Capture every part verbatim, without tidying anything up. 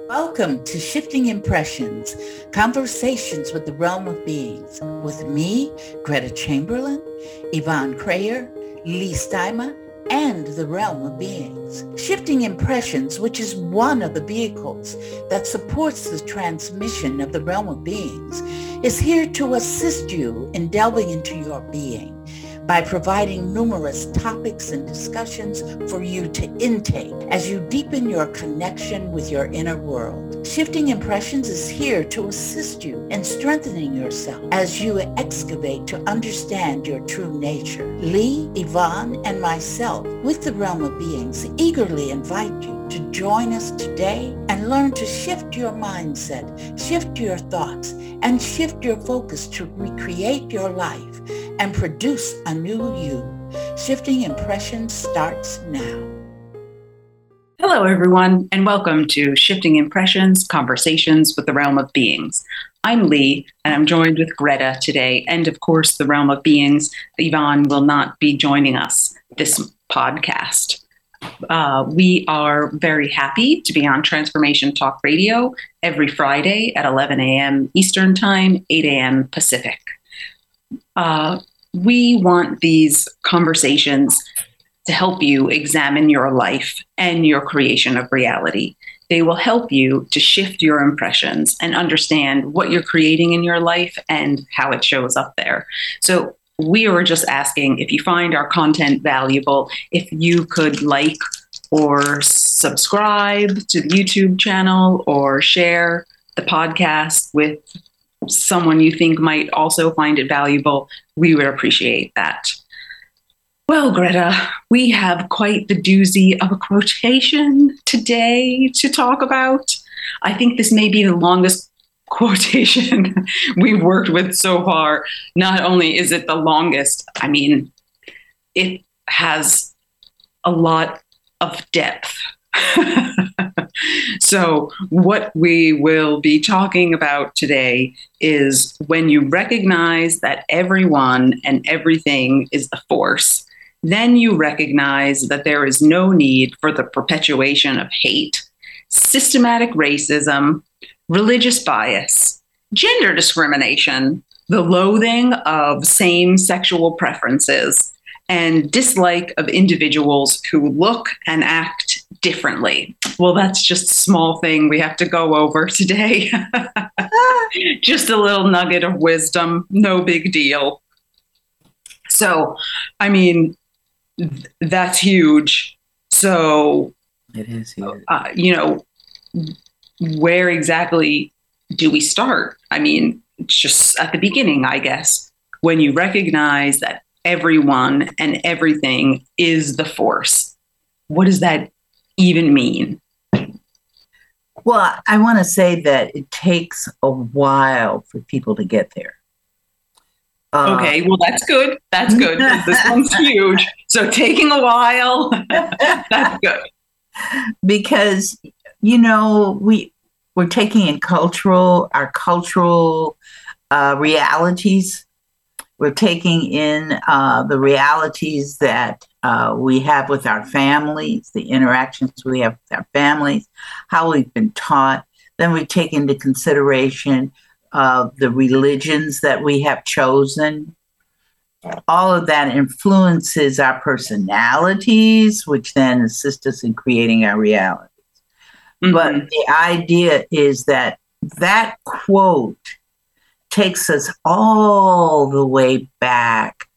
Welcome to Shifting Impressions, Conversations with the Realm of Beings, with me, Greta Chamberlain, Yvonne Crayer, Lee Steimer, and the Realm of Beings. Shifting Impressions, which is one of the vehicles that supports the transmission of the Realm of Beings, is here to assist you in delving into your being by providing numerous topics and discussions for you to intake as you deepen your connection with your inner world. Shifting Impressions is here to assist you in strengthening yourself as you excavate to understand your true nature. Lee, Yvonne, and myself, with the Realm of Beings, eagerly invite you to join us today and learn to shift your mindset, shift your thoughts, and shift your focus to recreate your life and produce a new you. Shifting Impressions starts now. Hello, everyone, and welcome to Shifting Impressions, Conversations with the Realm of Beings. I'm Lee, and I'm joined with Greta today, and of course, the Realm of Beings. Yvonne will not be joining us this podcast. Uh, we are very happy to be on Transformation Talk Radio every Friday at eleven a.m. Eastern Time, eight a.m. Pacific. Uh, we want these conversations to help you examine your life and your creation of reality. They will help you to shift your impressions and understand what you're creating in your life and how it shows up there. So we were just asking, if you find our content valuable, if you could like or subscribe to the YouTube channel or share the podcast with someone you think might also find it valuable, we would appreciate that. Well, Greta, we have quite the doozy of a quotation today to talk about. I think this may be the longest quotation we've worked with so far. Not only is it the longest, I mean, it has a lot of depth. So what we will be talking about today is when you recognize that everyone and everything is the force, then you recognize that there is no need for the perpetuation of hate, systematic racism, religious bias, gender discrimination, the loathing of same sexual preferences, and dislike of individuals who look and act differently. Well, that's just a small thing we have to go over today. Just a little nugget of wisdom, no big deal. So, I mean, th- that's huge. So, It is huge. Uh, you know, where exactly do we start? I mean, just at the beginning, I guess, when you recognize that everyone and everything is the force. What does that even mean? Well, I want to say that it takes a while for people to get there. Uh, okay, well, that's good. That's good. This one's huge. So taking a while, that's good. Because, you know, we, we're taking in cultural, our cultural uh, realities. We're taking in uh, the realities that uh, we have with our families, the interactions we have with our families, how we've been taught. Then we take into consideration uh, the religions that we have chosen. All of that influences our personalities, which then assist us in creating our realities. Mm-hmm. But the idea is that that quote takes us all the way back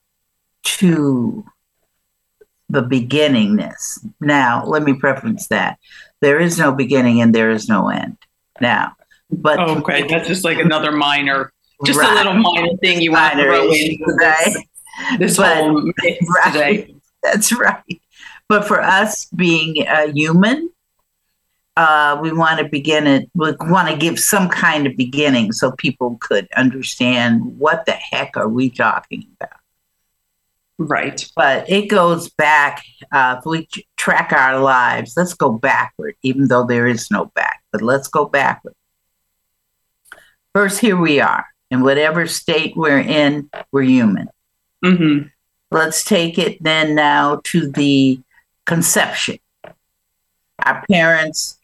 to the beginningness. Now, let me preference that. There is no beginning and there is no end. Now, but oh, okay, that's just like another minor, just right. a little minor thing you want to throw in right? this but, whole mix right. today. That's right. But for us being a human, Uh, we want to begin it, we want to give some kind of beginning so people could understand what the heck are we talking about. Right. But it goes back, uh, if we track our lives, let's go backward, even though there is no back, but let's go backward. First, here we are. In whatever state we're in, we're human. Mm-hmm. Let's take it then now to the conception. Our parents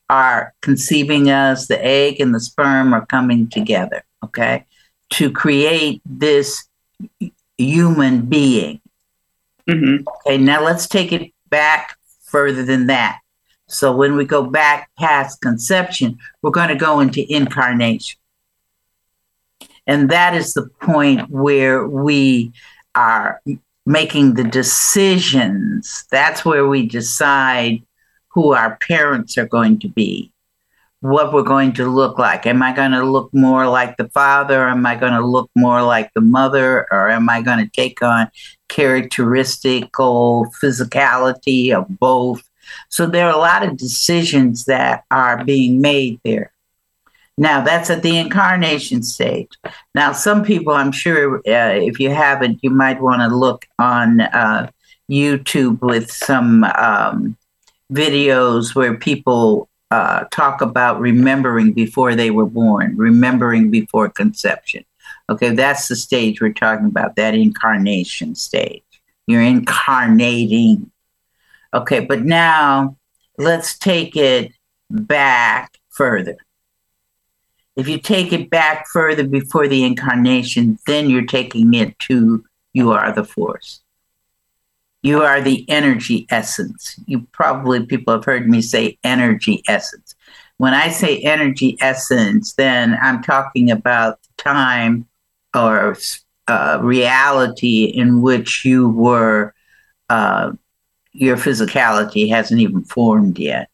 are conceiving us, the egg and the sperm are coming together, okay, to create this human being. Mm-hmm. Okay, now let's take it back further than that. So when we go back past conception, we're going to go into incarnation. And that is the point where we are making the decisions. That's where we decide who our parents are going to be, what we're going to look like. Am I going to look more like the father? Am I going to look more like the mother? Or am I going to take on characteristical physicality of both? So there are a lot of decisions that are being made there. Now, that's at the incarnation stage. Now, some people, I'm sure, uh, if you haven't, you might want to look on uh, YouTube with some um, videos where people uh, talk about remembering before they were born, remembering before conception. Okay, that's the stage we're talking about, that incarnation stage. You're incarnating. Okay, but now let's take it back further. If you take it back further before the incarnation, then you're taking it to you are the force. You are the energy essence. You probably, people have heard me say energy essence. When I say energy essence, then I'm talking about time or uh, reality in which you were, uh, your physicality hasn't even formed yet.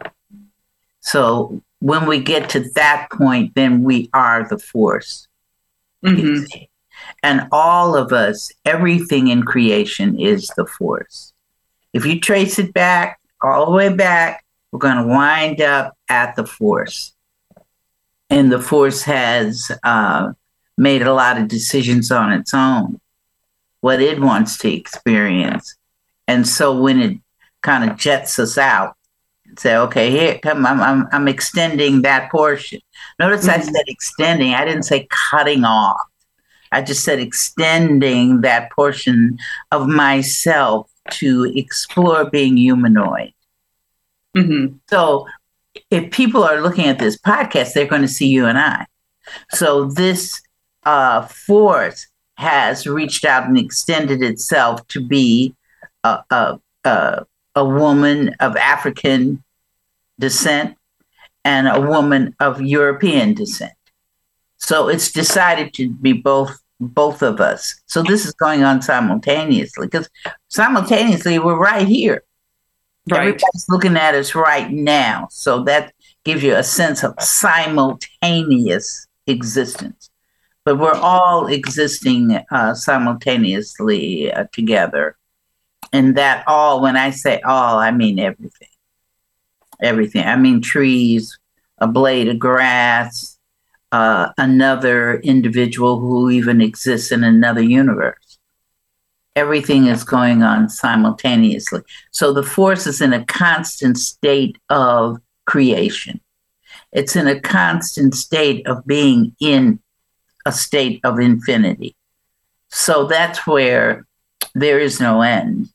So when we get to that point, then we are the force. Mm-hmm. And all of us, everything in creation is the force. If you trace it back, all the way back, we're going to wind up at the force. And the force has uh, made a lot of decisions on its own, what it wants to experience. And so when it kind of jets us out, say, okay, here, come, I'm, I'm, I'm extending that portion. Notice mm-hmm. I said extending. I didn't say cutting off. I just said extending that portion of myself to explore being humanoid. Mm-hmm. So if people are looking at this podcast, they're going to see you and I. So this uh, force has reached out and extended itself to be a, a, a, a woman of African descent and a woman of European descent. So it's decided to be both both of us. So this is going on simultaneously because simultaneously we're right here. Right. Everybody's looking at us right now. So that gives you a sense of simultaneous existence. But we're all existing uh, simultaneously uh, together. And that all, when I say all, I mean everything. Everything. I mean trees, a blade of grass, Uh, another individual who even exists in another universe. Everything is going on simultaneously. So the force is in a constant state of creation. It's in a constant state of being in a state of infinity. So that's where there is no end.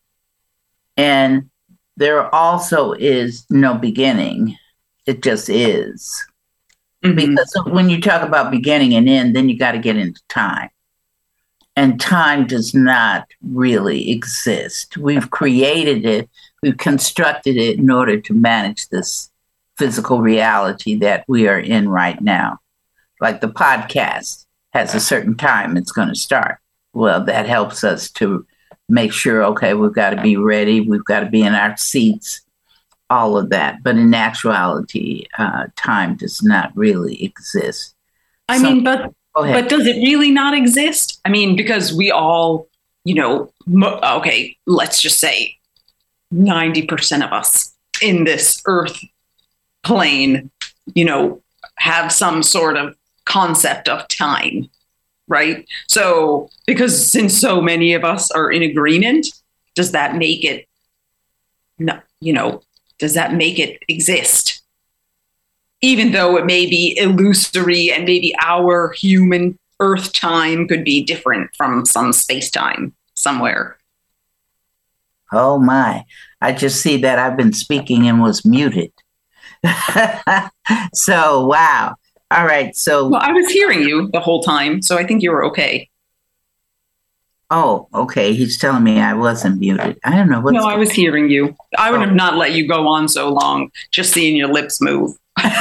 And there also is no beginning. It just is. Mm-hmm. Because when you talk about beginning and end, then you got to get into time. And time does not really exist. We've created it, we've constructed it in order to manage this physical reality that we are in right now. Like the podcast has a certain time it's going to start. Well, that helps us to make sure, okay, we've got to be ready, we've got to be in our seats, all of that. But in actuality, uh, time does not really exist. I so, mean, but but does it really not exist? I mean, because we all, you know, mo- okay, let's just say ninety percent of us in this earth plane, you know, have some sort of concept of time, right? So because since so many of us are in agreement, does that make it, no, you know, does that make it exist? Even though it may be illusory and maybe our human earth time could be different from some space time somewhere. Oh my, I just see that I've been speaking and was muted. So, wow. All right. So, Well, I was hearing you the whole time, so I think you were okay. oh, okay. He's telling me I wasn't muted. I don't know what's No, I going was hearing you. I would Oh. have not let you go on so long, just seeing your lips move.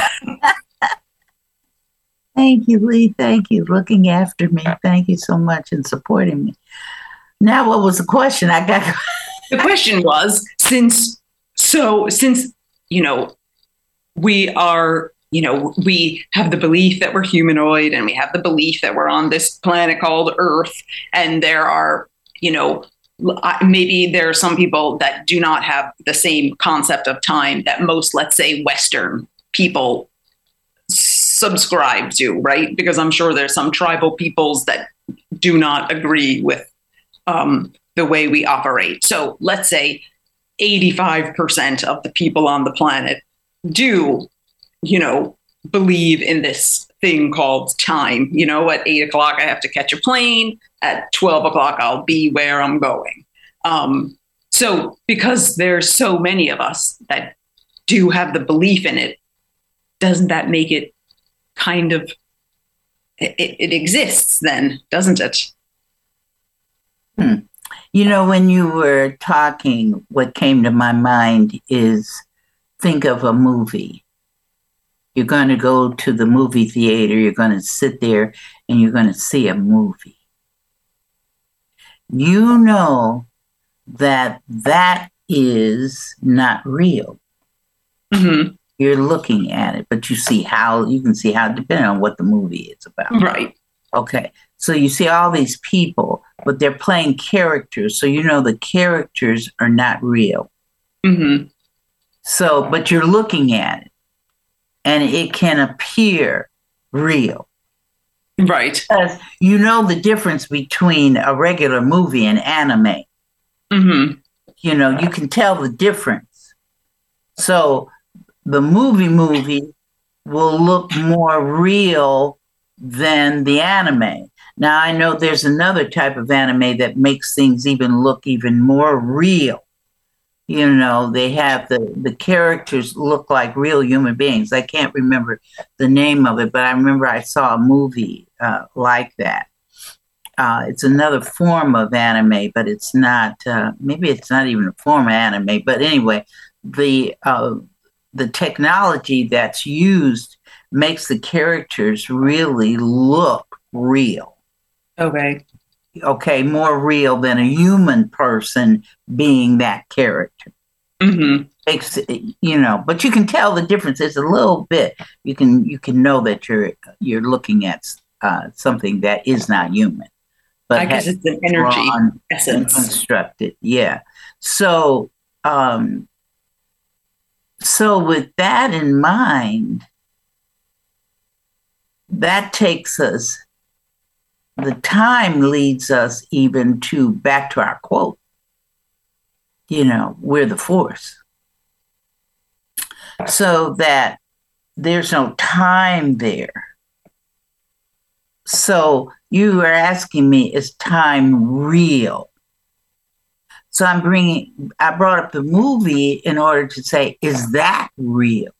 Thank you, Lee. Thank you. Looking after me. Thank you so much and supporting me. Now, what was the question? I got. The question was, since so since you know we are, you know, we have the belief that we're humanoid and we have the belief that we're on this planet called Earth, and there are, you know, maybe there are some people that do not have the same concept of time that most, let's say, Western people subscribe to, right? Because I'm sure there's some tribal peoples that do not agree with um, the way we operate. So let's say eighty-five percent of the people on the planet do, you know, believe in this thing called time. You know, at eight o'clock, I have to catch a plane. At twelve o'clock, I'll be where I'm going. Um, so because there's so many of us that do have the belief in it, doesn't that make it kind of, it, it exists then, doesn't it? Hmm. You know, when you were talking, what came to my mind is think of a movie. You're going to go to the movie theater, you're going to sit there and you're going to see a movie. You know that that is not real. Mm-hmm. You're looking at it, but you see how, you can see how, depending on what the movie is about. Right. Okay. So you see all these people, but they're playing characters. So you know the characters are not real. Mm-hmm. So, but you're looking at it and it can appear real. Right. Because you know the difference between a regular movie and anime. Mm-hmm. You know, you can tell the difference. So the movie movie will look more real than the anime. Now, I know there's another type of anime that makes things even look even more real. You know, they have the, the characters look like real human beings. I can't remember the name of it, but I remember I saw a movie uh, like that. Uh, it's another form of anime, but it's not, uh, maybe it's not even a form of anime. But anyway, the uh, the technology that's used makes the characters really look real. Okay. Okay, more real than a human person being that character. Mm-hmm. Makes, you know, but you can tell the difference. It's a little bit. You can you can know that you're you're looking at uh, something that is not human. But I guess it's an energy essence. Constructed, yeah. So, um, so with that in mind, that takes us. The time leads us even to back to our quote. You know, we're the force. So that there's no time there. So you were asking me, is time real? So I'm bringing, I brought up the movie in order to say, is that real?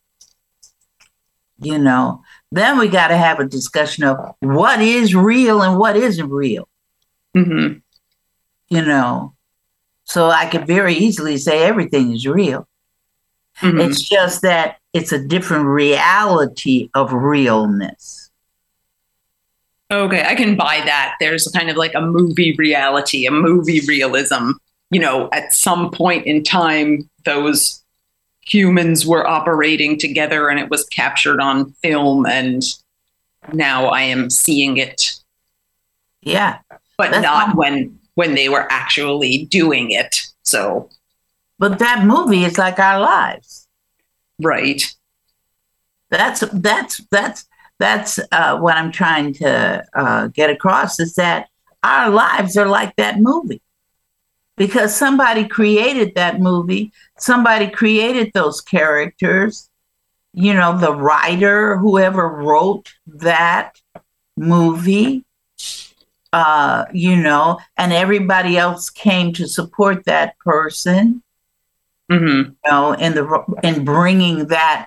You know, then we got to have a discussion of what is real and what isn't real. Mm-hmm. You know, so I could very easily say everything is real. Mm-hmm. It's just that it's a different reality of realness. Okay, I can buy that. There's kind of like a movie reality, a movie realism. You know, at some point in time, those humans were operating together and it was captured on film, and now I am seeing it. Yeah. But not not when when they were actually doing it. So but that movie is like our lives. Right. That's that's that's that's uh, what I'm trying to uh, get across, is that our lives are like that movie. Because somebody created that movie, somebody created those characters, you know, the writer, whoever wrote that movie, uh, you know, and everybody else came to support that person, mm-hmm. you know, in the in bringing that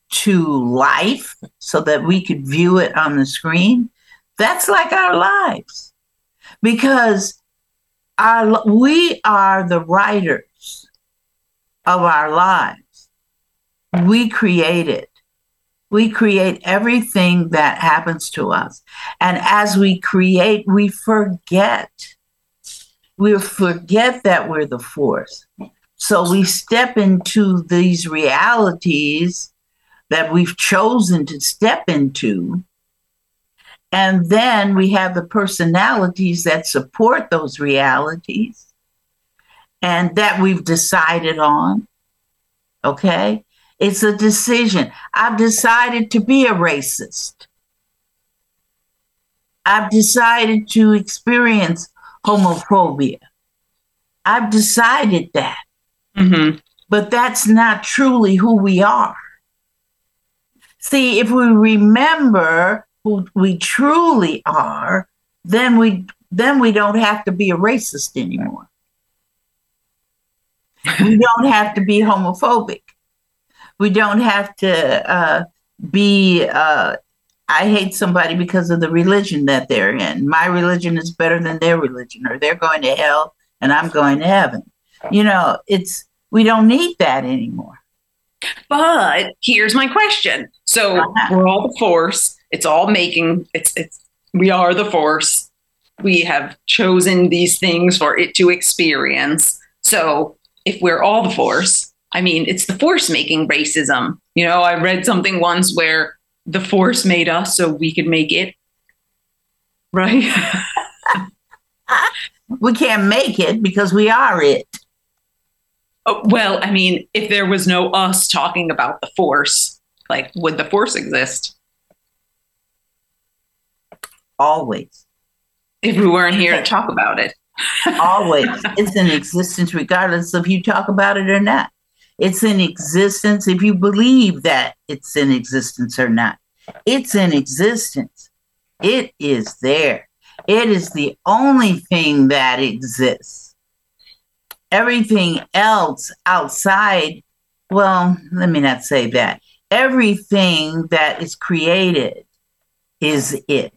to life so that we could view it on the screen, that's like our lives. Because our, we are the writers of our lives. We create it. We create everything that happens to us. And as we create, we forget. We forget that we're the force. So we step into these realities that we've chosen to step into. And then we have the personalities that support those realities and that we've decided on. Okay? It's a decision. I've decided to be a racist. I've decided to experience homophobia. I've decided that. Mm-hmm. But that's not truly who we are. See, if we remember who we truly are, then we then we don't have to be a racist anymore. We don't have to be homophobic. We don't have to uh, be, uh, I hate somebody because of the religion that they're in. My religion is better than their religion, or they're going to hell and I'm going to heaven. You know, it's, we don't need that anymore. But here's my question. So uh-huh. We're all the force. It's all making, it's, it's, we are the force. We have chosen these things for it to experience. So if we're all the force, I mean, it's the force making racism. You know, I read something once where the force made us so we could make it. Right? We can't make it because we are it. Oh, well, I mean, if there was no us talking about the force, like, would the force exist? Always. If we weren't here to talk about it. Always. It's in existence regardless of you talk about it or not. It's in existence if you believe that it's in existence or not. It's in existence. It is there. It is the only thing that exists. Everything else outside, well, let me not say that. Everything that is created is it.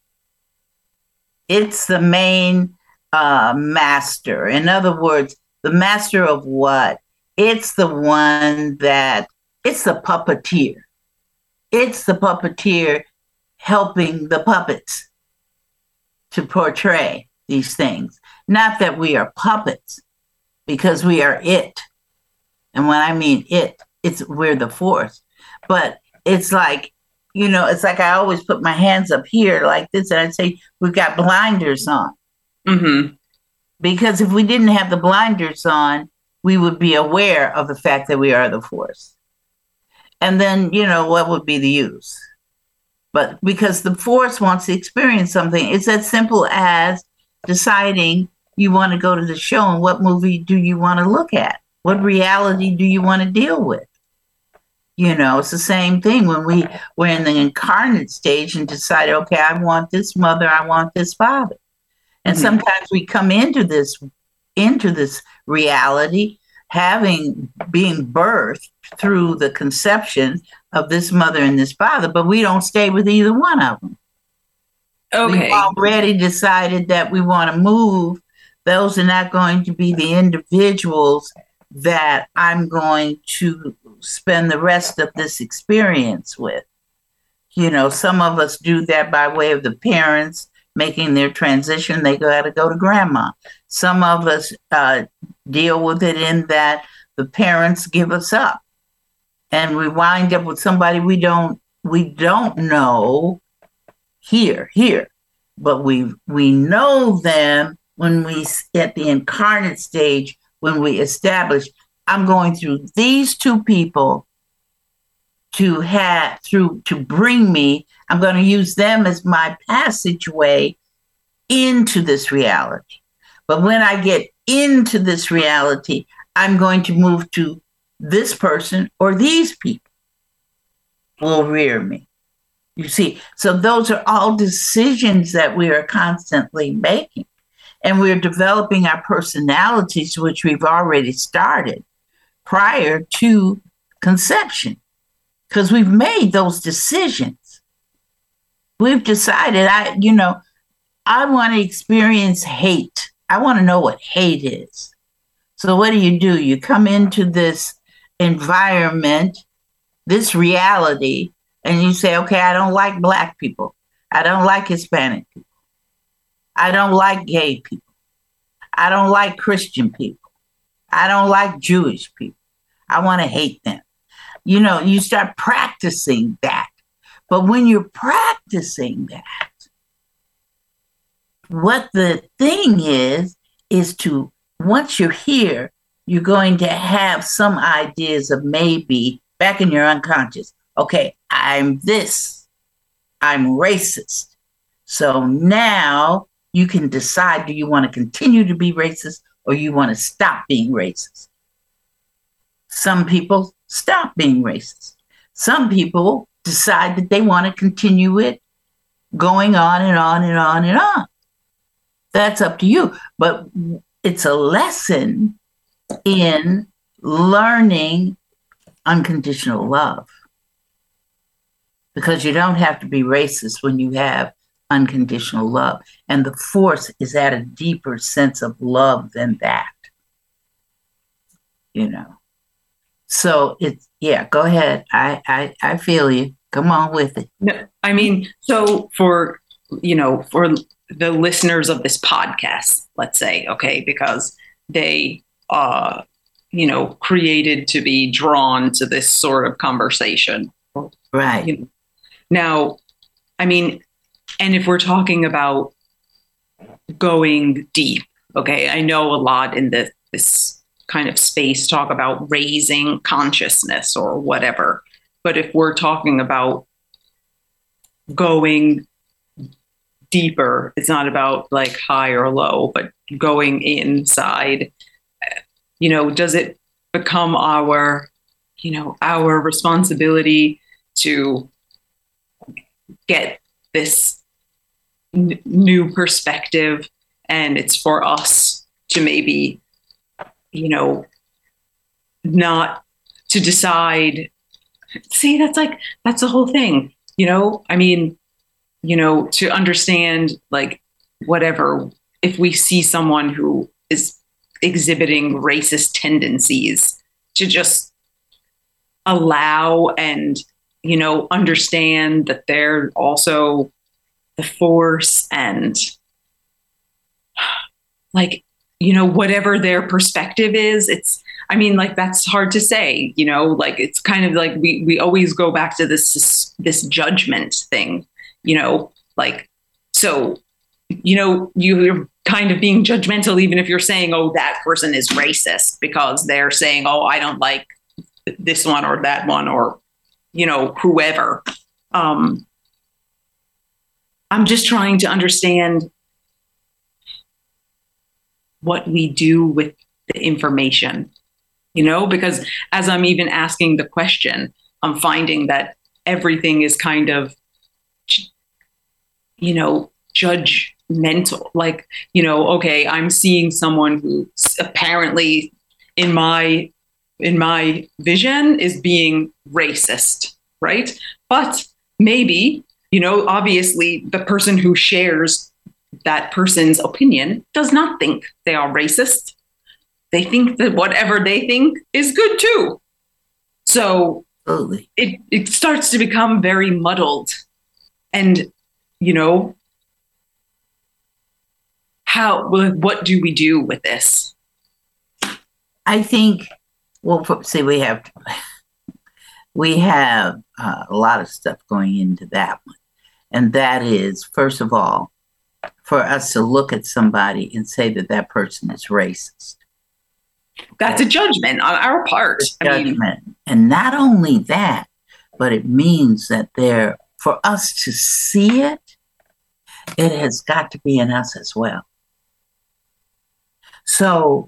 It's the main uh, master. In other words, the master of what? It's the one that, it's the puppeteer. It's the puppeteer helping the puppets to portray these things. Not that we are puppets, because we are it. And when I mean it, it's we're the force. But it's like, you know, it's like I always put my hands up here like this and I'd say, we've got blinders on. Mm-hmm. Because if we didn't have the blinders on, we would be aware of the fact that we are the force. And then, you know, what would be the use? But because the force wants to experience something, it's as simple as deciding you want to go to the show and what movie do you want to look at? What reality do you want to deal with? You know, it's the same thing when we were in the incarnate stage and decide, okay, I want this mother, I want this father. And mm-hmm. sometimes we come into this into this reality, having being birthed through the conception of this mother and this father, but we don't stay with either one of them. Okay. We've already decided that we want to move. Those are not going to be the individuals that I'm going to spend the rest of this experience with. You know, some of us do that by way of the parents making their transition. They got to go to grandma. Some of us uh, deal with it in that the parents give us up, and we wind up with somebody we don't we don't know here here, but we we know them when we at the incarnate stage, when we establish I'm going through these two people to have through to bring me. I'm going to use them as my passageway into this reality. But when I get into this reality, I'm going to move to this person or these people will rear me. You see, so those are all decisions that we are constantly making. And we're developing our personalities, which we've already started prior to conception. because we've made those decisions. We've decided, I, you know, I want to experience hate. I want to know what hate is. So what do you do? You come into this environment, this reality, and you say, okay, I don't like Black people. I don't like Hispanic people. I don't like gay people. I don't like Christian people. I don't like Jewish people. I want to hate them. You know, you start practicing that. But when you're practicing that, what the thing is, is to, once you're here, you're going to have some ideas of maybe back in your unconscious. Okay, I'm this. I'm racist. So now you can decide, do you want to continue to be racist or you want to stop being racist? Some people stop being racist. Some people decide that they want to continue it going on and on and on and on. That's up to you. But it's a lesson in learning unconditional love. Because you don't have to be racist when you have unconditional love. And the force is at a deeper sense of love than that. You know. So it's, yeah, go ahead. I, I, I feel you. Come on with it. No, I mean, so for, you know, for the listeners of this podcast, let's say, okay, because they, uh, you know, created to be drawn to this sort of conversation. Right. You know, now, I mean, and if we're talking about going deep, okay, I know a lot in the, this kind of space talk about raising consciousness or whatever. But if we're talking about going deeper, it's not about like high or low, but going inside, you know, does it become our, you know, our responsibility to get this n- new perspective, and it's for us to maybe, you know, not to decide. See, that's like, that's the whole thing, you know, I mean, you know, to understand like whatever, if we see someone who is exhibiting racist tendencies, to just allow and, you know, understand that they're also the force and like, you know, whatever their perspective is, it's, I mean, like, that's hard to say, you know, like, it's kind of like we, we always go back to this, this, this judgment thing, you know, like, so, you know, you're kind of being judgmental, even if you're saying, oh, that person is racist because they're saying, oh, I don't like this one or that one, or, you know, whoever. Um, I'm just trying to understand what we do with the information, you know, because as I'm even asking the question, I'm finding that everything is kind of, you know, judgmental. Like, you know, okay, I'm seeing someone who apparently in my in my vision is being racist, right? But maybe, you know, obviously the person who shares that person's opinion does not think they are racist. They think that whatever they think is good too. So Absolutely. it, it starts to become very muddled. And, you know, how, what do we do with this? I think, well, see, we have, we have uh, a lot of stuff going into that one. And that is, first of all, for us to look at somebody and say that that person is racist. That's a judgment on our part. Judgment. I mean, and not only that, but it means that there, for us to see it, it has got to be in us as well. So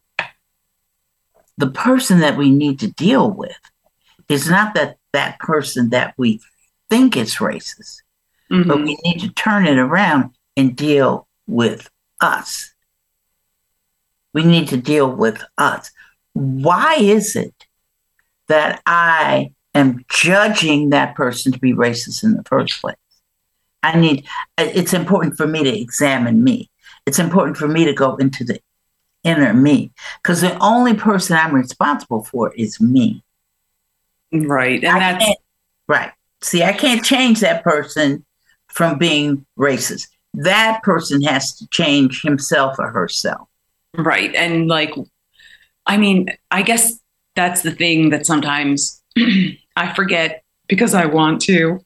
the person that we need to deal with is not that that person that we think is racist, mm-hmm. but we need to turn it around and deal with us. We need to deal with us. Why is it that I am judging that person to be racist in the first place. I need, it's important for me to examine me. It's important for me to go into the inner me, because the only person I'm responsible for is me. Right. And I that's can't- right. See, I can't change that person from being racist. That person has to change himself or herself. right. And like, I mean, I guess that's the thing that sometimes I forget because I want to.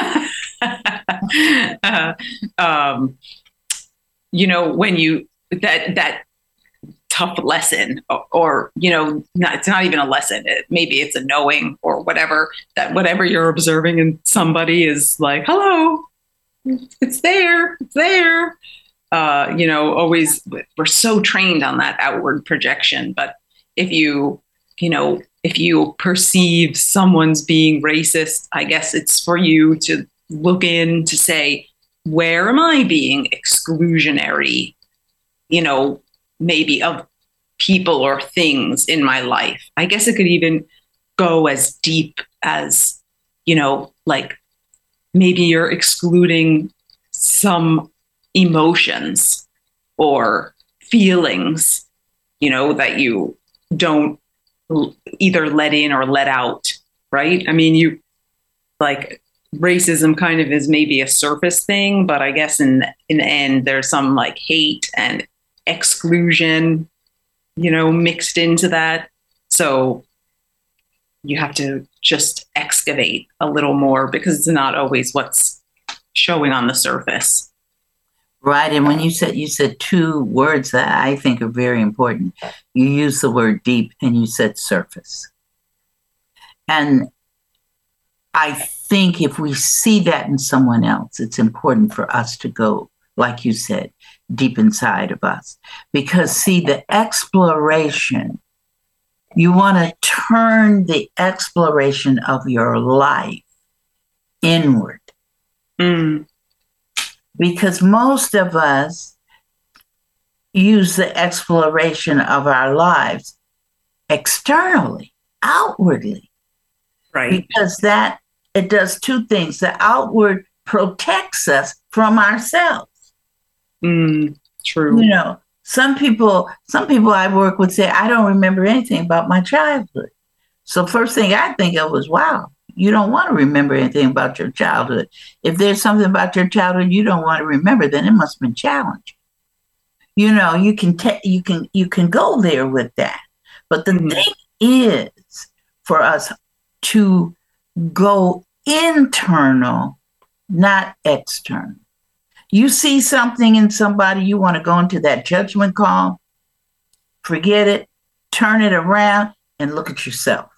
uh, um, you know, when you, that, that, tough lesson, or, or you know, not, it's not even a lesson. It, maybe it's a knowing or whatever, that whatever you're observing in somebody is like, hello, it's there, it's there. Uh, you know, always, we're so trained on that outward projection. But if you, you know, if you perceive someone's being racist, I guess it's for you to look in to say, where am I being exclusionary? You know, maybe of people or things in my life. I guess it could even go as deep as, you know, like maybe you're excluding some emotions or feelings, you know, that you don't either let in or let out, right? I mean, you like racism kind of is maybe a surface thing, but I guess in in the end, there's some like hate and exclusion, you know, mixed into that. So you have to just excavate a little more because it's not always what's showing on the surface. Right. And when you said, you said two words that I think are very important. You used the word deep and you said surface. And I think if we see that in someone else, it's important for us to go, like you said, deep inside of us. Because see, the exploration, you want to turn the exploration of your life inward. Mm. Because most of us use the exploration of our lives externally, outwardly. Right. Because that, it does two things. The outward protects us from ourselves. Mm, true. You know, some people, some people I work with say, I don't remember anything about my childhood. So first thing I think of was, wow, you don't want to remember anything about your childhood. If there's something about your childhood you don't want to remember, then it must have been challenging. You know, you can te- you can you can go there with that. But the mm-hmm. thing is for us to go internal, not external. You see something in somebody, you want to go into that judgment call, forget it, turn it around and look at yourself.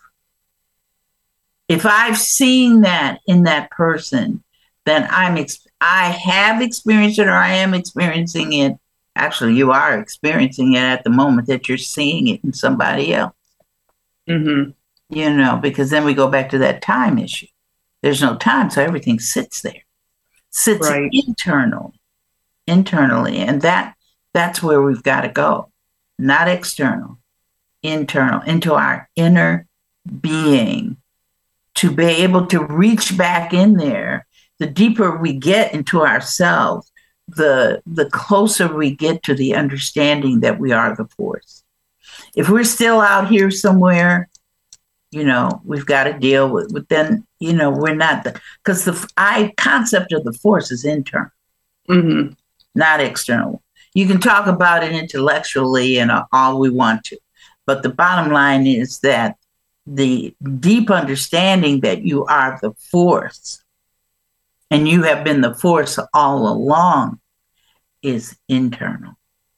If I've seen that in that person, then I'm ex- I have experienced it or I am experiencing it. Actually, you are experiencing it at the moment that you're seeing it in somebody else. Mm-hmm. You know, because then we go back to that time issue. There's no time, so everything sits there. Sits right. internal, internally. And that that's where we've got to go. Not external, internal, into our inner being. To be able to reach back in there, the deeper we get into ourselves, the the closer we get to the understanding that we are the force. If we're still out here somewhere, you know, we've got to deal with, with then, you know, we're not the, because the I concept of the force is internal, mm-hmm. not external. You can talk about it intellectually and all we want to, but the bottom line is that the deep understanding that you are the force and you have been the force all along is internal.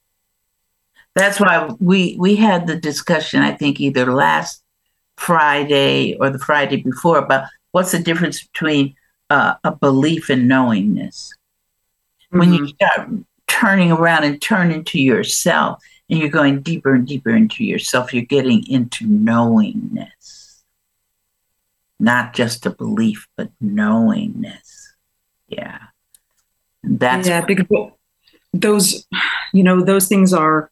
That's why we we had the discussion, I think either last Friday or the Friday before, about what's the difference between uh, a belief and knowingness. Mm-hmm. When you start turning around and turn into yourself and you're going deeper and deeper into yourself, you're getting into knowingness. Not just a belief, but knowingness. Yeah. That's yeah, because those, you know, those things are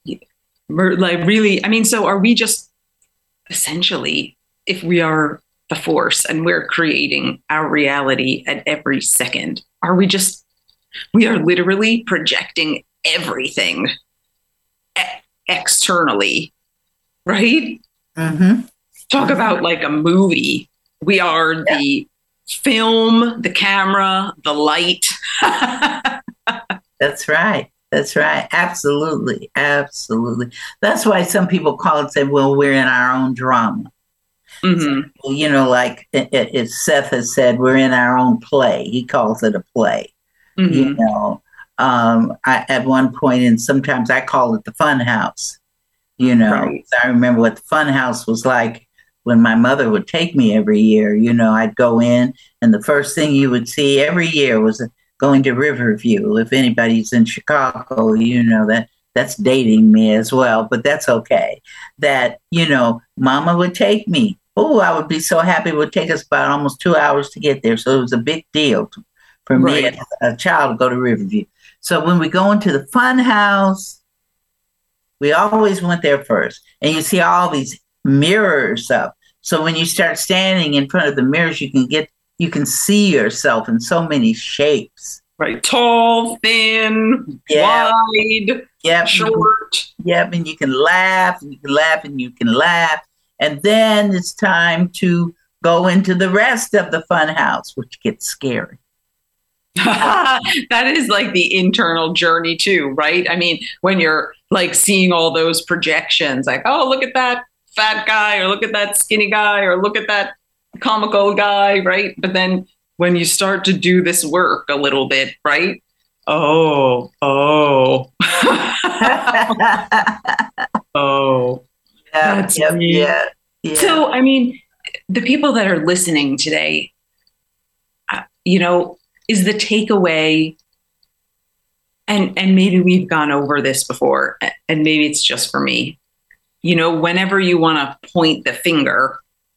like really, I mean, so are we just essentially, if we are the force and we're creating our reality at every second. Are we just, we are literally projecting everything e- externally, right? Mm-hmm. Talk Mm-hmm. about like a movie. We are Yeah. the film, the camera, the light. That's right. That's right. Absolutely. Absolutely. That's why some people call it, say, well, we're in our own drama. Mm-hmm. So, you know, like it, it, it Seth has said, we're in our own play. He calls it a play. Mm-hmm. You know, um, I, at one point, and sometimes I call it the fun house. You know, Right. I remember what the fun house was like when my mother would take me every year. You know, I'd go in, and the first thing you would see every year was going to Riverview. If anybody's in Chicago, you know that that's dating me as well, but that's okay. That, you know, Mama would take me. Oh, I would be so happy. It would take us about almost two hours to get there. So it was a big deal to, for me Right. as a child to go to Riverview. So when we go into the fun house, we always went there first. And you see all these mirrors up. So when you start standing in front of the mirrors, you can get you can see yourself in so many shapes. Right. Tall, thin, Yeah. wide, Yep. short. Yep. And you can laugh and you can laugh and you can laugh. And then it's time to go into the rest of the fun house, which gets scary. That is like the internal journey too, right? I mean, when you're like seeing all those projections, like, oh, look at that fat guy, or look at that skinny guy, or look at that comical guy, right? But then when you start to do this work a little bit, right? Oh, oh, oh. Yeah, That's yep, me. yeah, yeah. So, I mean, the people that are listening today, uh, you know, is the takeaway, and and maybe we've gone over this before, and maybe it's just for me, you know, whenever you want to point the finger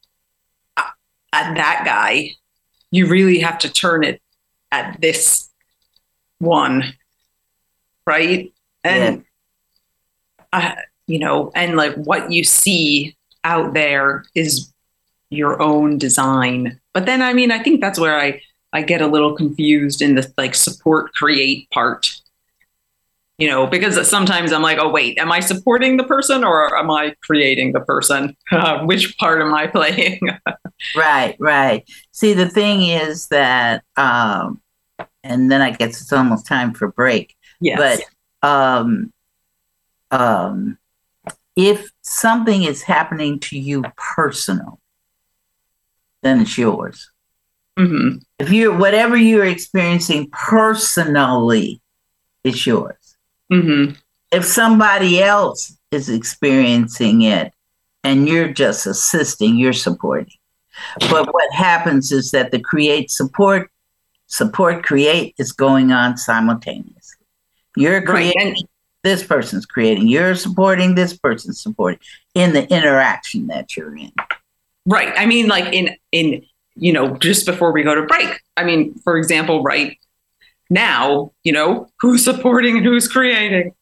at that guy, you really have to turn it at this one, right? And, uh, you know, and like what you see out there is your own design. But then, I mean, I think that's where I, I get a little confused in the like support create part, you know, because sometimes I'm like, oh, wait, am I supporting the person or am I creating the person? Uh, which part am I playing? Right, right. See, the thing is that, um, and then I guess it's almost time for break. Yes. But um, um, if something is happening to you personal, then it's yours. Mm-hmm. If you're whatever you're experiencing personally, it's yours. Mm-hmm. If somebody else is experiencing it and you're just assisting, you're supporting. But what happens is that the create support, support create is going on simultaneously. You're creating, Right. this person's creating, you're supporting, this person's supporting in the interaction that you're in. Right. I mean, like in, in, you know, just before we go to break, I mean, for example, right now, you know, who's supporting and who's creating?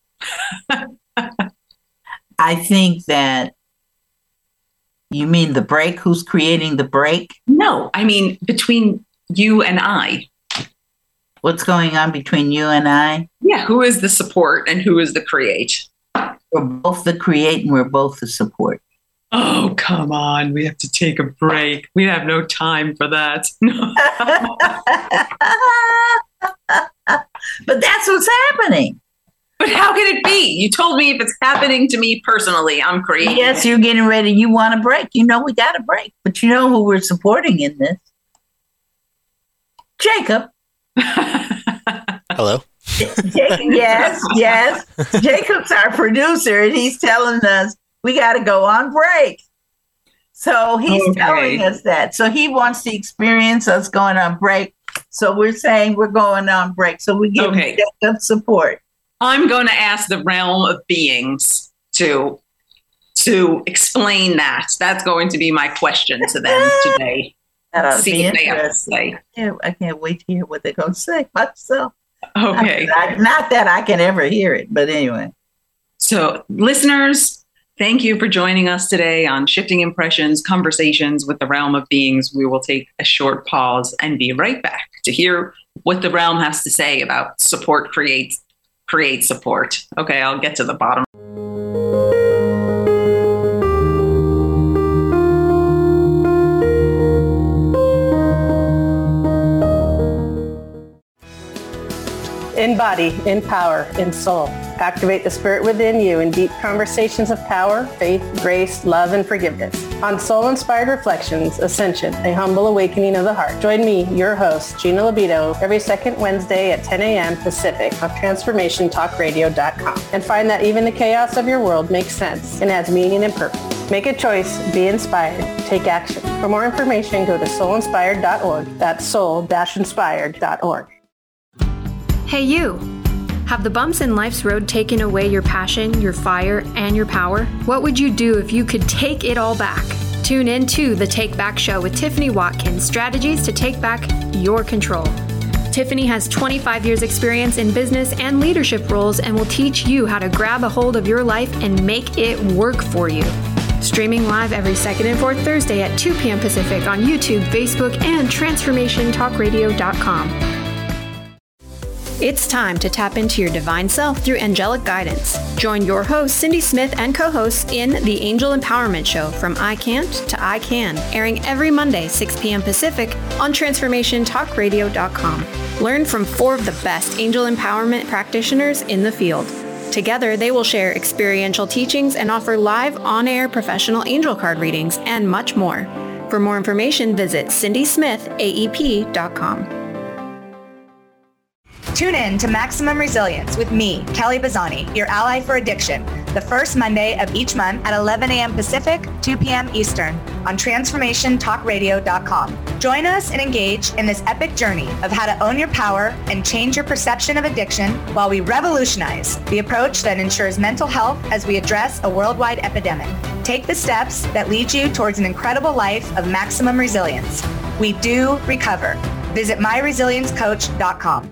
I think that you mean the break, who's creating the break? No, I mean, between you and I. What's going on between you and I? Yeah. Who is the support and who is the create? We're both the create and we're both the support. Oh, come on. We have to take a break. We have no time for that. No. But that's what's happening. But how can it be? You told me if it's happening to me personally, I'm creating. Yes, it. you're getting ready. You want a break. You know we got a break. But you know who we're supporting in this? Jacob. Hello. Yes, yes. Jacob's our producer, and he's telling us we got to go on break. So he's Okay. telling us that. So he wants to experience us going on break. So we're saying we're going on break. So we give Okay. Jacob support. I'm going to ask the realm of beings to to explain that. That's going to be my question to them today. That ought to See be what they have to interesting. say. Yeah, I can't wait to hear what they're going to say myself. Okay. I- not that I can ever hear it, but anyway. So, listeners, Thank you for joining us today on Shifting Impressions, Conversations with the Realm of Beings. We will take a short pause and be right back to hear what the realm has to say about support creates, create support. Okay, I'll get to the bottom. In body, in power, in soul. Activate the spirit within you in deep conversations of power, faith, grace, love, and forgiveness. On Soul-Inspired Reflections, Ascension, a humble awakening of the heart. Join me, your host, Gina Libido, every second Wednesday at ten a.m. Pacific on transformation talk radio dot com. And find that even the chaos of your world makes sense and adds meaning and purpose. Make a choice, be inspired, take action. For more information, go to soul inspired dot org. That's soul inspired dot org. Hey you! Have the bumps in life's road taken away your passion, your fire, and your power? What would you do if you could take it all back? Tune in to The Take Back Show with Tiffany Watkins, strategies to take back your control. Tiffany has twenty-five years experience in business and leadership roles and will teach you how to grab a hold of your life and make it work for you. Streaming live every second and fourth Thursday at two p.m. Pacific on YouTube, Facebook, and transformation talk radio dot com. It's time to tap into your divine self through angelic guidance. Join your host, Cindy Smith, and co-hosts in The Angel Empowerment Show, From I Can't to I Can, airing every Monday, six p.m. Pacific on transformation talk radio dot com. Learn from four of the best angel empowerment practitioners in the field. Together, they will share experiential teachings and offer live on-air professional angel card readings and much more. For more information, visit cindy smith a e p dot com. Tune in to Maximum Resilience with me, Kelly Bazzani, your ally for addiction, the first Monday of each month at eleven a.m. Pacific, two p.m. Eastern on transformation talk radio dot com. Join us and engage in this epic journey of how to own your power and change your perception of addiction while we revolutionize the approach that ensures mental health as we address a worldwide epidemic. Take the steps that lead you towards an incredible life of maximum resilience. We do recover. Visit my resilience coach dot com.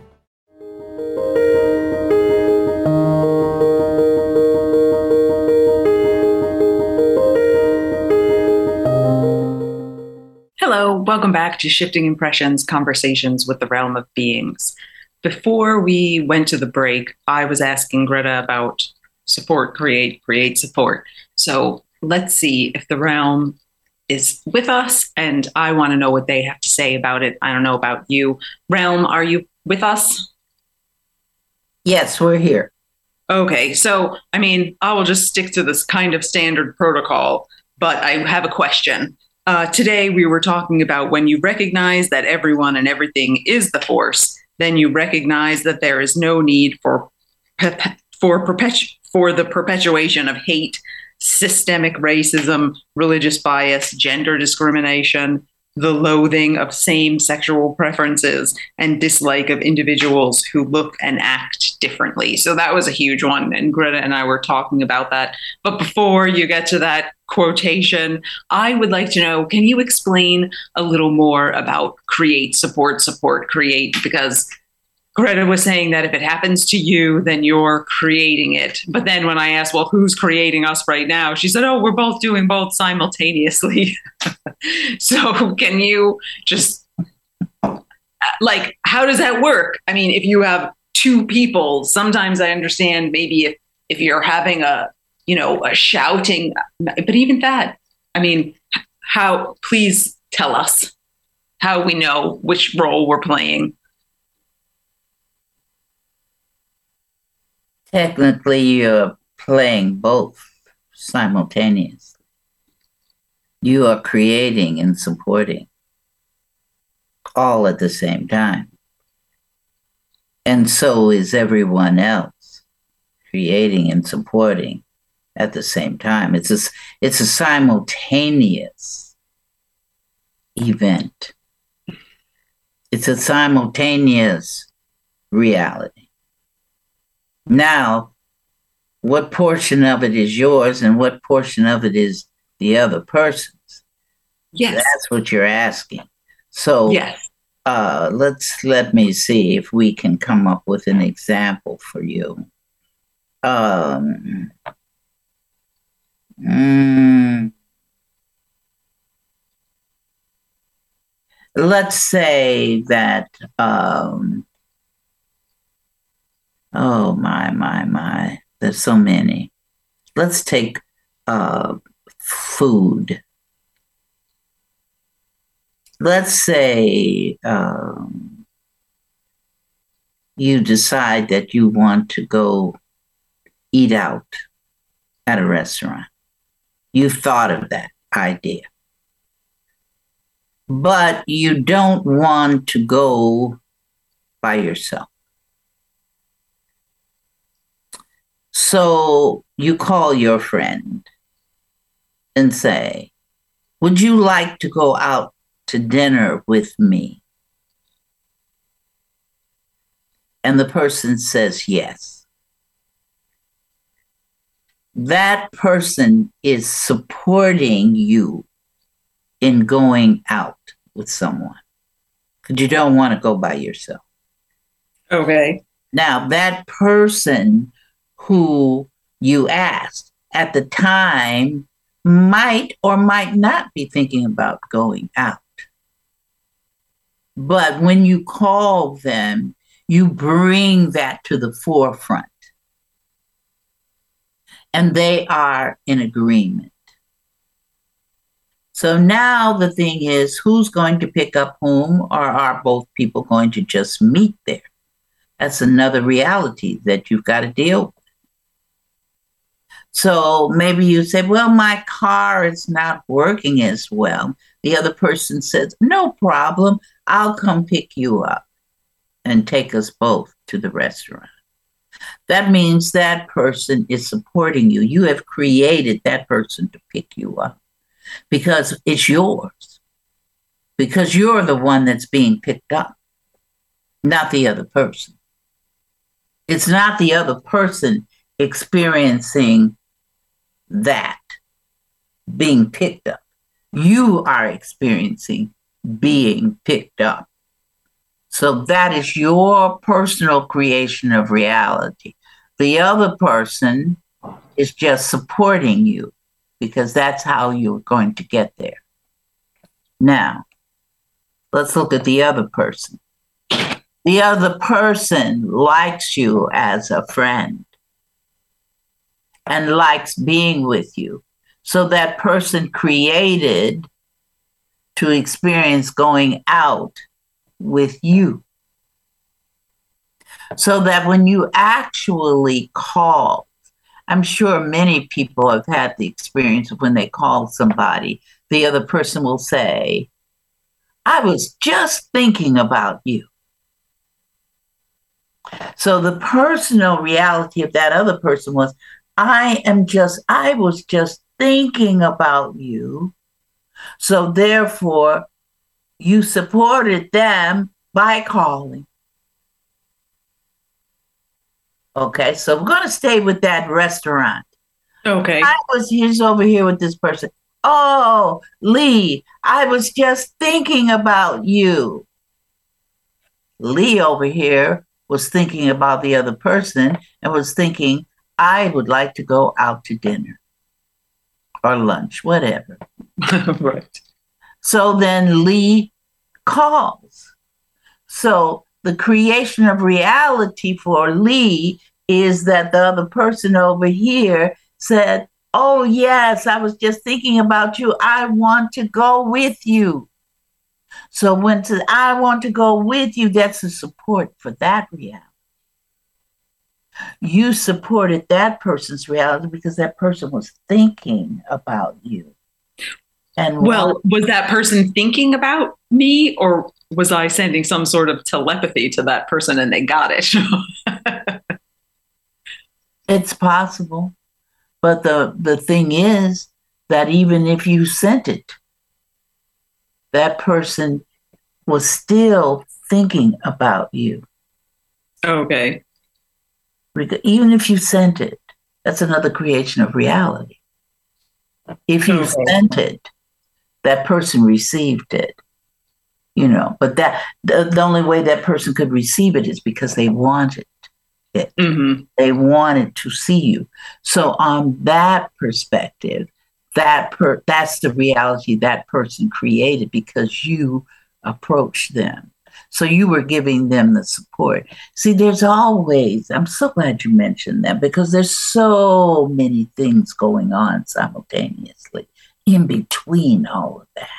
Hello, welcome back to Shifting Impressions, Conversations with the Realm of Beings. Before we went to the break, I was asking Greta about support, create, create, support. So let's see if the realm is with us, and I want to know what they have to say about it. I don't know about you. Realm, are you with us? Yes, we're here. Okay, so, I mean, I will just stick to this kind of standard protocol, but I have a question. Uh, today, we were talking about when you recognize that everyone and everything is the force, then you recognize that there is no need for for perpetu- for the perpetuation of hate, systemic racism, religious bias, gender discrimination, the loathing of same sexual preferences, and dislike of individuals who look and act differently. So that was a huge one, and Greta and I were talking about that. But before you get to that quotation, I would like to know, can you explain a little more about create, support, support, create? Because Greta was saying that if it happens to you, then you're creating it. But then when I asked, well, who's creating us right now? She said, oh, we're both doing both simultaneously. So can you just, like, how does that work? I mean, if you have two people, sometimes I understand maybe if, if you're having a, you know, a shouting, but even that, I mean, how, please tell us how we know which role we're playing. Technically, you're playing both simultaneously. You are creating and supporting all at the same time. And so is everyone else creating and supporting at the same time. It's a, it's a simultaneous event. It's a simultaneous reality. Now, what portion of it is yours and what portion of it is the other person's? Yes. That's what you're asking. So yes. uh, let's let me see if we can come up with an example for you. Um, Mm. Let's say that, um, oh, my, my, my, there's so many. Let's take uh, food. Let's say um, you decide that you want to go eat out at a restaurant. You've thought of that idea. But you don't want to go by yourself. So you call your friend and say, would you like to go out to dinner with me? And the person says yes. That person is supporting you in going out with someone, because you don't want to go by yourself. Okay. Now, that person who you asked at the time might or might not be thinking about going out. But when you call them, you bring that to the forefront. And they are in agreement. So now the thing is, who's going to pick up whom, or are both people going to just meet there? That's another reality that you've got to deal with. So maybe you say, well, my car is not working as well. The other person says, no problem. I'll come pick you up and take us both to the restaurant. That means that person is supporting you. You have created that person to pick you up because it's yours, because you're the one that's being picked up, not the other person. It's not the other person experiencing that, being picked up. You are experiencing being picked up. So that is your personal creation of reality. The other person is just supporting you because that's how you're going to get there. Now, let's look at the other person. The other person likes you as a friend and likes being with you. So that person created to experience going out with you. So that when you actually call, I'm sure many people have had the experience of when they call somebody, the other person will say, I was just thinking about you. So the personal reality of that other person was, I am just, I was just thinking about you. So therefore, you supported them by calling. Okay, so we're going to stay with that restaurant. Okay. I was he's over here with this person. Oh, Lee, I was just thinking about you. Lee over here was thinking about the other person and was thinking, I would like to go out to dinner or lunch, whatever. Right. So then Lee calls. So the creation of reality for Lee is that the other person over here said, oh, yes, I was just thinking about you. I want to go with you. So when to, I want to go with you, that's a support for that reality. You supported that person's reality because that person was thinking about you. And well, was that person thinking about me, or was I sending some sort of telepathy to that person and they got it? It's possible. But the, the thing is that even if you sent it, that person was still thinking about you. Okay. Even if you sent it, that's another creation of reality. If you okay. sent it, that person received it, you know, but that the, the only way that person could receive it is because they want it. it. Mm-hmm. They wanted to see you. So on that perspective, that per- that's the reality that person created because you approached them. So you were giving them the support. See, there's always, I'm so glad you mentioned that because there's so many things going on simultaneously in between all of that.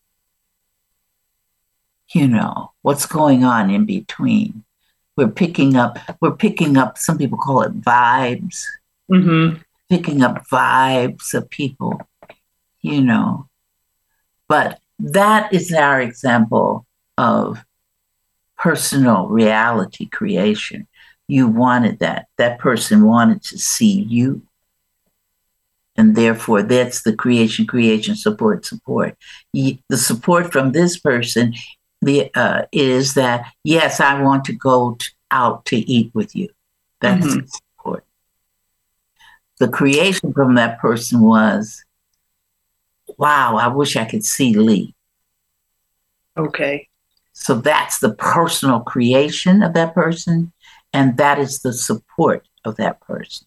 You know, what's going on in between? We're picking up, we're picking up, some people call it vibes, Mm-hmm. picking up vibes of people, you know. But that is our example of personal reality creation. You wanted that. That person wanted to see you. And therefore, that's the creation, creation, support, support. The support from this person the uh, is that, yes, I want to go t- out to eat with you. That's Mm-hmm. support. The creation from that person was, wow, I wish I could see Lee. Okay. So that's the personal creation of that person, and that is the support of that person.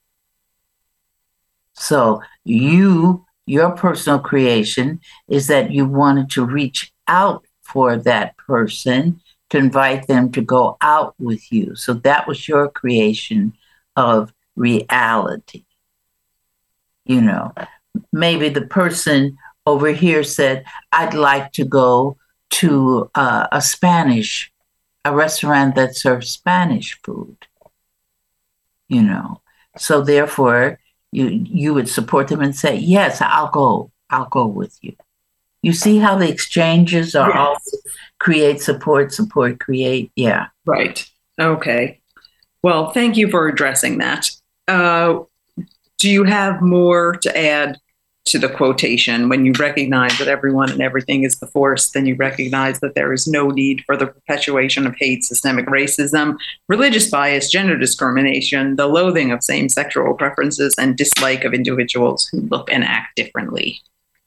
So you, your personal creation is that you wanted to reach out for that person, to invite them to go out with you. So that was your creation of reality. You know, maybe the person over here said, I'd like to go to uh, a Spanish, a restaurant that serves Spanish food, you know. So therefore, you you would support them and say, yes, I'll go. I'll go with you. You see how the exchanges are Yes. all create, support, support, create. Yeah. Right. Okay. Well, thank you for addressing that. Uh, do you have more to add to the quotation? When you recognize that everyone and everything is the force, then you recognize that there is no need for the perpetuation of hate, systemic racism, religious bias, gender discrimination, the loathing of same sexual preferences, and dislike of individuals who look and act differently.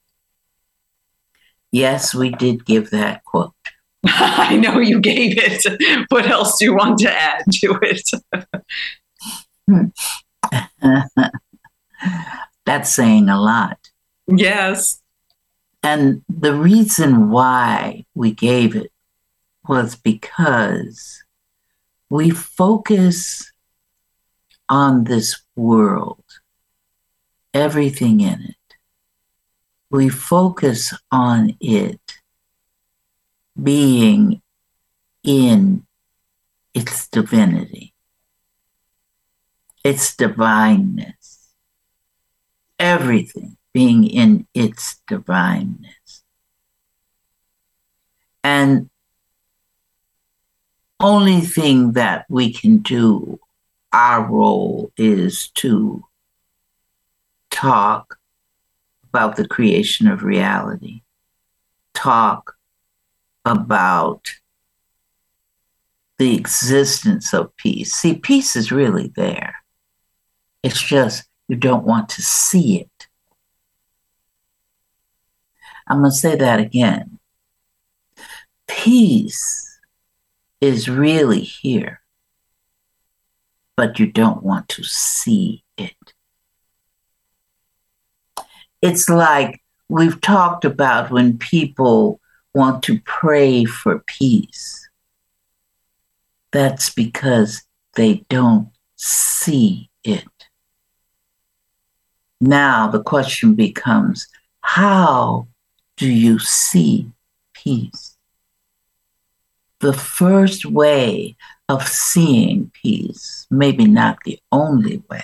Yes, we did give that quote. I know you gave it. What else do you want to add to it? That's saying a lot. Yes. And the reason why we gave it was because we focus on this world, everything in it. We focus on it being in its divinity, its divineness, everything being in its divineness. And only thing that we can do, our role is to talk about the creation of reality, talk about the existence of peace. See, peace is really there. It's just you don't want to see it. I'm going to say that again. Peace is really here, but you don't want to see it. It's like we've talked about when people want to pray for peace. That's because they don't see it. Now the question becomes, how do you see peace? The first way of seeing peace, maybe not the only way,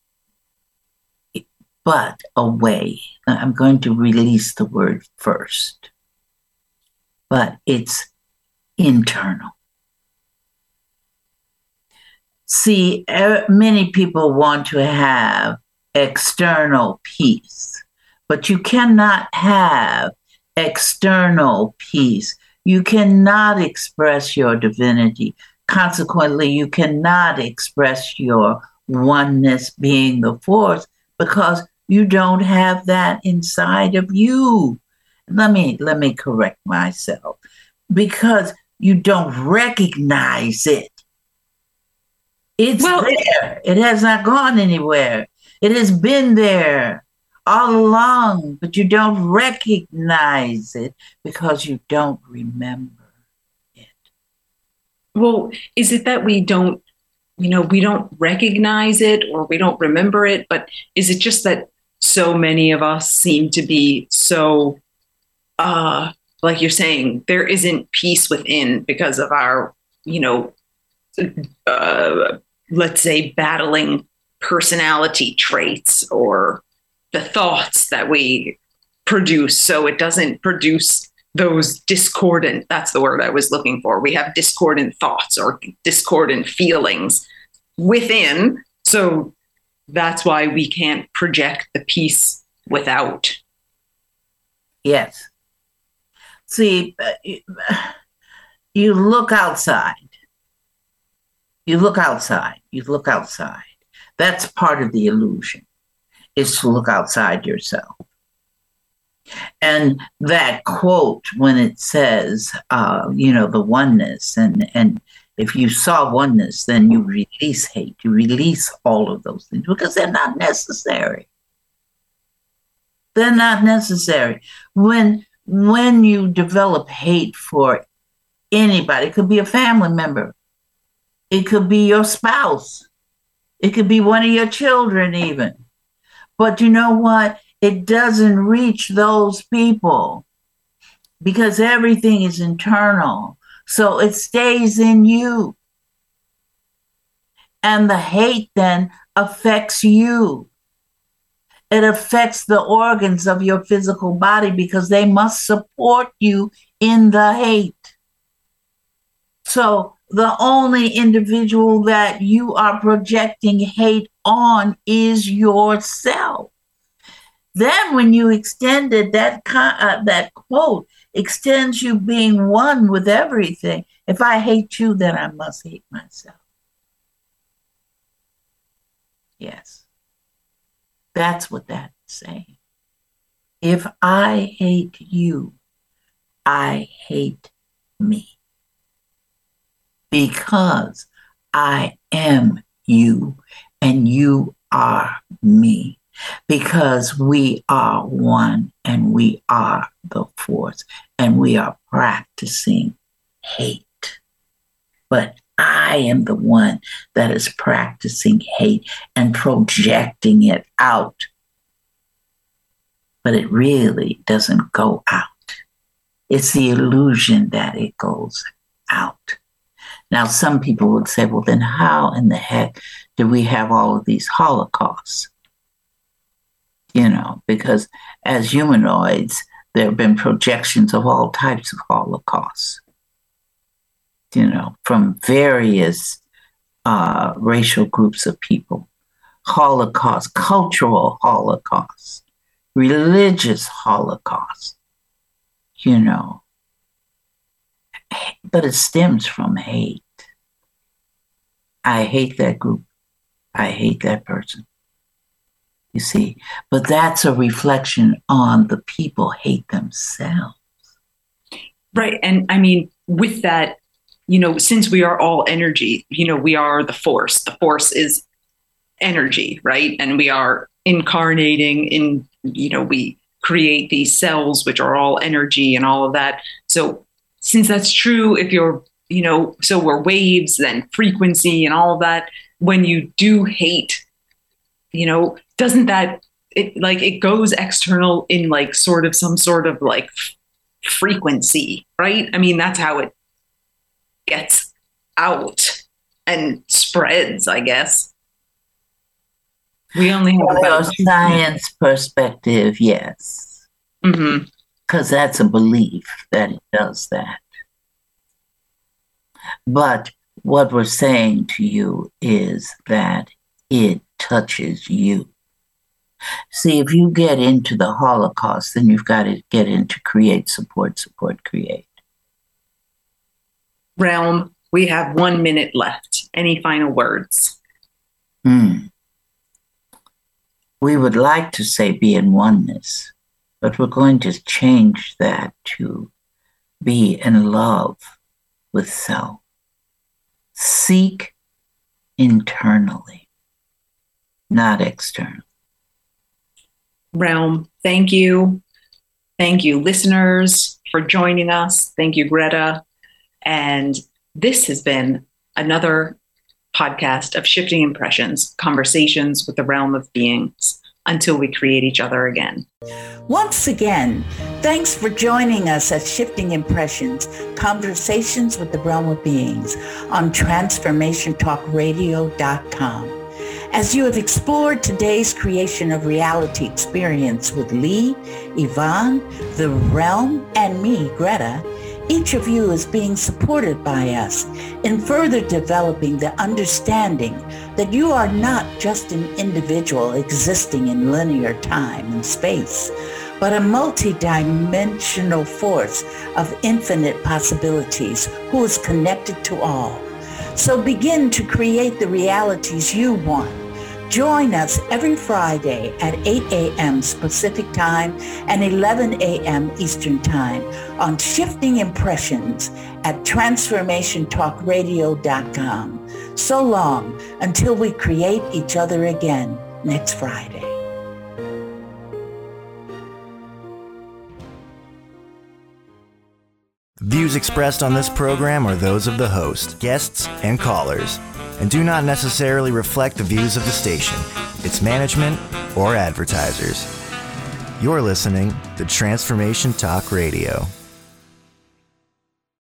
but a way. I'm going to release the word first, but it's internal. See, many people want to have external peace, but you cannot have external peace. You cannot express your divinity. Consequently, you cannot express your oneness being the force because you don't have that inside of you. Let me, let me correct myself. Because you don't recognize it. It's Well- there. It has not gone anywhere. It has been there all along, but you don't recognize it because you don't remember it. Well, is it that we don't, you know, we don't recognize it or we don't remember it, but is it just that so many of us seem to be so, uh, like you're saying, there isn't peace within because of our, you know, uh, let's say battling personality traits or the thoughts that we produce. So it doesn't produce those discordant, that's the word I was looking for. We have discordant thoughts or discordant feelings within. So that's why we can't project the peace without. Yes. See, you look outside. You look outside. You look outside. That's part of the illusion, is to look outside yourself. And that quote, when it says, uh, you know, the oneness, and, and if you saw oneness, then you release hate, you release all of those things because they're not necessary. They're not necessary. When, when you develop hate for anybody, it could be a family member, it could be your spouse, it could be one of your children even. But you know what? It doesn't reach those people because everything is internal. So it stays in you. And the hate then affects you. It affects the organs of your physical body because they must support you in the hate. So the only individual that you are projecting hate on is yourself. Then when you extended that, uh, that quote extends you being one with everything. If I hate you, then I must hate myself. Yes. That's what that's saying. If I hate you, I hate me. Because I am you and you are me. Because we are one and we are the force and we are practicing hate. But I am the one that is practicing hate and projecting it out. But it really doesn't go out. It's the illusion that it goes out. Now, some people would say, well, then how in the heck do we have all of these holocausts? You know, because as humanoids, there have been projections of all types of holocausts, you know, from various uh, racial groups of people, Holocaust, cultural Holocaust, religious Holocaust, you know, but it stems from hate. I hate that group. I hate that person. You see, but that's a reflection on the people hate themselves. Right. And I mean, with that, you know, since we are all energy, you know, we are the force. The force is energy, right? And we are incarnating in, you know, we create these cells, which are all energy and all of that. So since that's true, if you're, you know, so we're waves, then frequency and all of that, when you do hate, you know, doesn't that, it like, it goes external in like sort of some sort of like f- frequency, right? I mean, that's how it gets out and spreads, I guess. We only have From about a science perspective, yes. Mm-hmm. Because that's a belief that it does that. But what we're saying to you is that it touches you. See, if you get into the Holocaust, then you've got to get into create, support, support, create. Realm, we have one minute left. Any final words? Hmm. We would like to say be in oneness, but we're going to change that to be in love with self. Seek internally, not externally. Realm, thank you. Thank you, listeners, for joining us. Thank you, Greta. And this has been another podcast of Shifting Impressions, Conversations with the Realm of Beings, until we create each other again. Once again, thanks for joining us at Shifting Impressions, Conversations with the Realm of Beings on transformation talk radio dot com. As you have explored today's creation of reality experience with Lee, Yvonne, the Realm, and me, Greta, each of you is being supported by us in further developing the understanding that you are not just an individual existing in linear time and space, but a multi-dimensional force of infinite possibilities who is connected to all. So begin to create the realities you want. Join us every Friday at eight a.m. Pacific Time and eleven a.m. Eastern Time on Shifting Impressions at transformation talk radio dot com. So long until we create each other again next Friday. Views expressed on this program are those of the host, guests, and callers, and do not necessarily reflect the views of the station, its management, or advertisers. You're listening to Transformation Talk Radio.